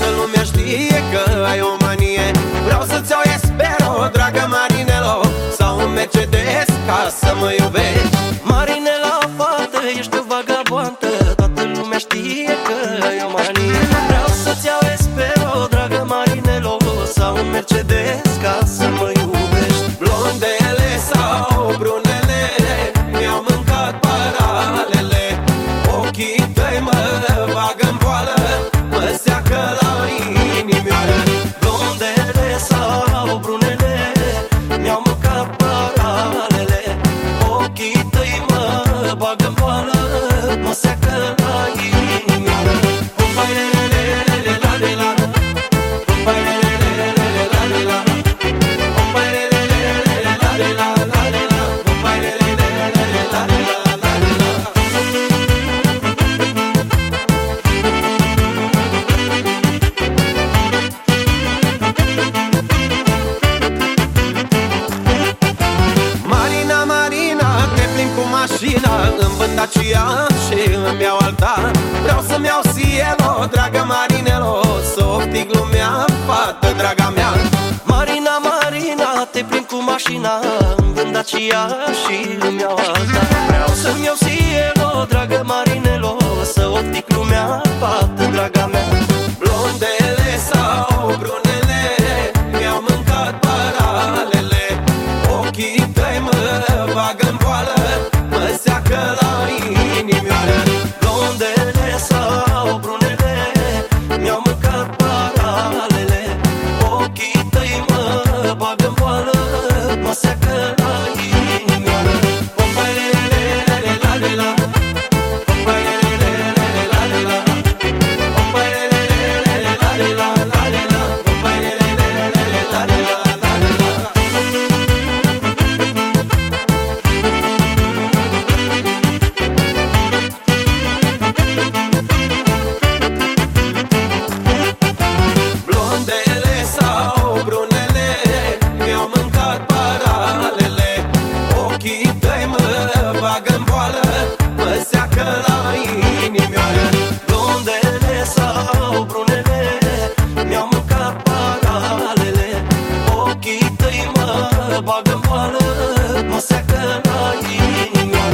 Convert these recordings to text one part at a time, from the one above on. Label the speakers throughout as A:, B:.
A: toată lumea știe că ai o manie. Vreau să-ți iau Espero, dragă Marinelo, sau un Mercedes ca să mă iubești.
B: Marinela, fată, ești o vagabondă, toată lumea știe că ai o manie. Vreau să-ți iau Espero, dragă Marinelo, sau un Mercedes ca să mă iubești.
A: Blondele sau brunele mi-au mâncat paralele. Ochii tăi mă bagă-n boală, mă seacă la inimioară.
B: Blondele sau brunele mi-au mâncat paralele. Ochii tăi mă bagă-n boală, mă seacă la inimioară.
A: Marina, Marina, te plimb cu mașina, îmi vând Dacia și îmi iau alta. Vreau să-mi iau Cielo, dragă Marinelo, să oftic lumea, fată, draga mea.
B: Marina, Marina, te plimb cu mașina, îmi vând Dacia și îmi iau alta. Vreau să-mi iau Cielo, dragă Marinelo, să optic lumea, fată, draga mea.
A: Blondele sau brunele mi-au mâncat paralele. Ochii tăi mă bagă-n boală, mă seacă la inimioară.
B: Blondele sau brunele mi-au mâncat paralele. Ochii tăi mă bagă-n boală, mă seacă la inimioară.
A: Blondele sau brunele mi-au mâncat paralele. Ochii tăi mă bagă-n boală, mă seacă la inimioară.
B: Blondele sau brunele mi-au mâncat paralele. Ochii tăi mă bagă-n boală, mă seacă la inimioară.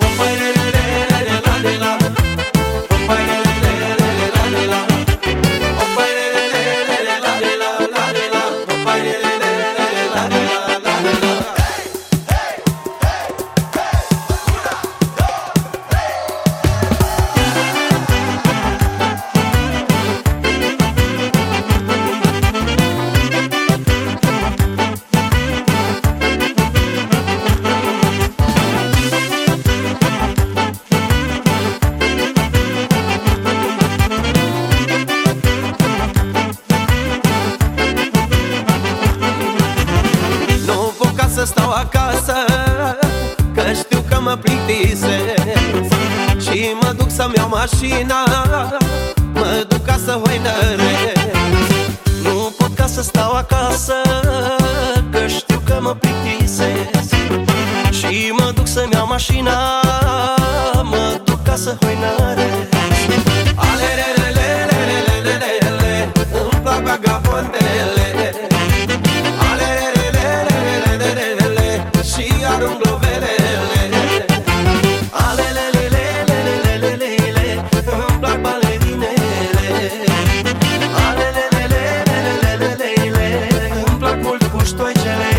A: Nu pot ca să stau acasă, că știu că mă plictisesc. Și mă duc să-mi iau mașina, mă duc ca să hoinăresc.
B: Nu pot ca să stau acasă, că știu că mă plictisesc. Și mă duc să-mi iau mașina, mă duc ca să hoinăresc.
A: Alelelelelelelelele, îmi plac vagabondele. Alelelelelelelele, și arunc glovelele.
B: Alelelelelelelele, îmi plac balerinele. Alelelelelelelele, îmi plac mult puștoicele.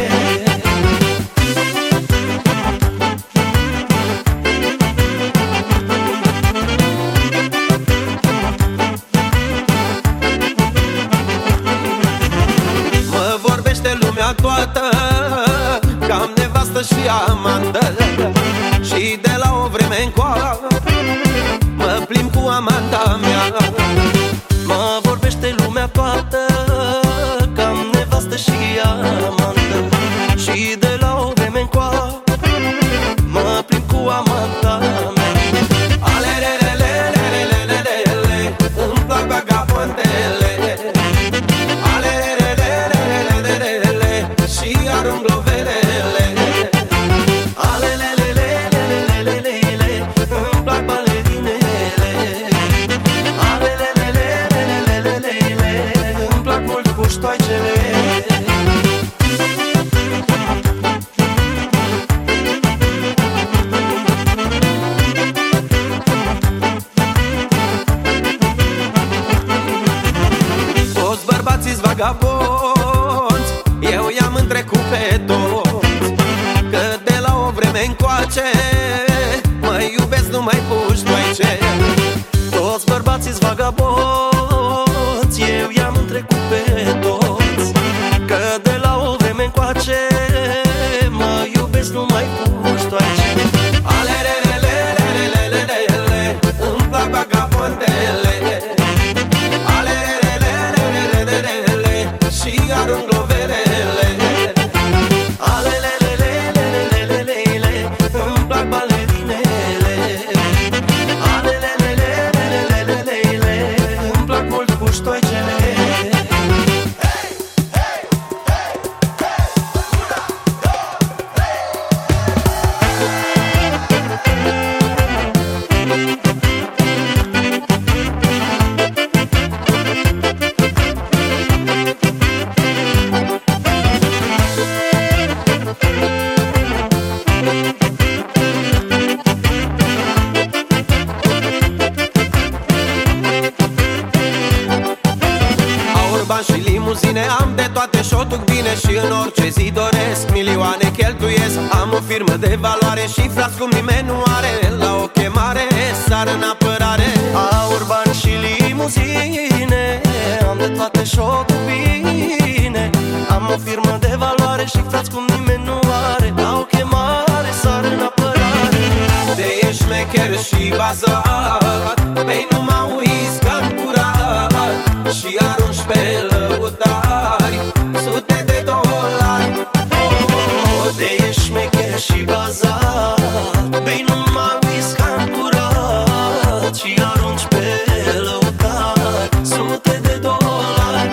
A: Mă vorbește lumea toată că am nevastă și amantă. Și de la o vreme încoa mă plimb cu amanta mea.
B: Mă vorbește lumea toată că am nevastă și amantă. Și de la o vreme încoa mă plimb cu amanta mea.
A: Alelelelelelelele, îmi plac vagabondele. Alelelelelelelele, și arunc glovelele. vagabonți, eu i-am întrecut pe toți. Că de la o vreme încoace mă iubesc, nu mai puși tu ai ce.
B: Toți bărbații-s vagabonți, eu i-am întrecut pe toți. Că de la o vreme încoace mă iubesc, nu mai puși tu ai ce.
A: Alelelelelelelelele, îmi plac vagabondele. Alelelelelelelele, și arunc gloverele.
B: Alelelelelelelele, îmi plac balerinele. Alelelelelelelele, îmi plac mult puștoicele.
A: Bani și limuzine am de toate și o duc bine. Și în orice zi doresc, milioane cheltuiesc. Am o firmă de valoare și frați cum nimeni nu are. La o chemare sar în apărare.
B: Aur, bani și limuzine, am de toate și o duc bine. Am o firmă de valoare și frați cum nimeni nu are. La o chemare sar în apărare.
A: De ești șmecher și bazat, bei numai uisc-am curat. Și arunci pe lăutari sute de dolari.
B: De ești șmecher și bazat, bei numai whisky-am curat. Și arunci pe lăutari sute de dolari.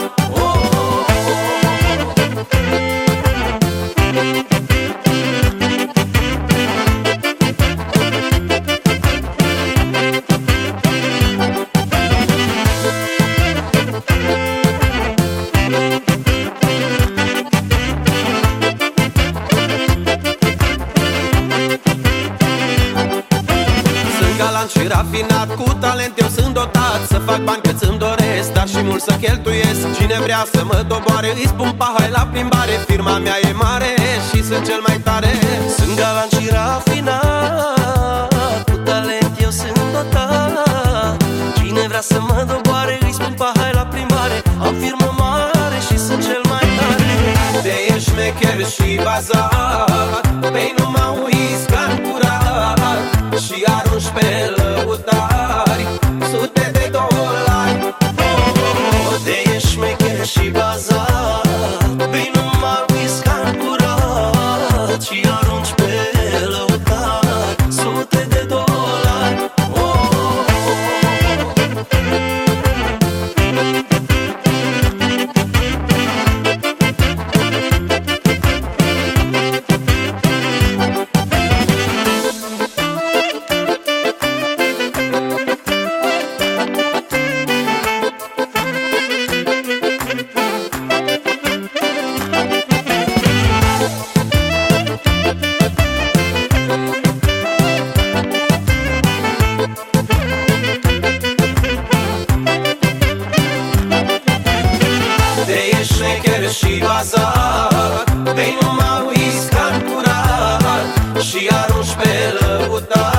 A: Și rafinat, cu talent eu sunt dotat. Să fac bani cât îmi doresc, dar și mult să cheltuiesc. Cine vrea să mă doboare, îi spun pahai la plimbare. Firma mea e mare și sunt cel mai tare.
B: Sunt galant și rafinat, cu talent eu sunt dotat. Cine vrea să mă doboare, îi spun pahai la plimbare. Am firmă mare și sunt cel mai tare.
A: De ești șmecher și bazat, bei numai uisc-am curat. Și arunci pe lăutari sute de dolari.
B: De ești șmecher și bazat, bei numai whisky-am curat. Și arunci pe lăutari sute de dolari.
A: Șmecher și bazat, bei numai whisky-am curat. Și arunci pe lăutari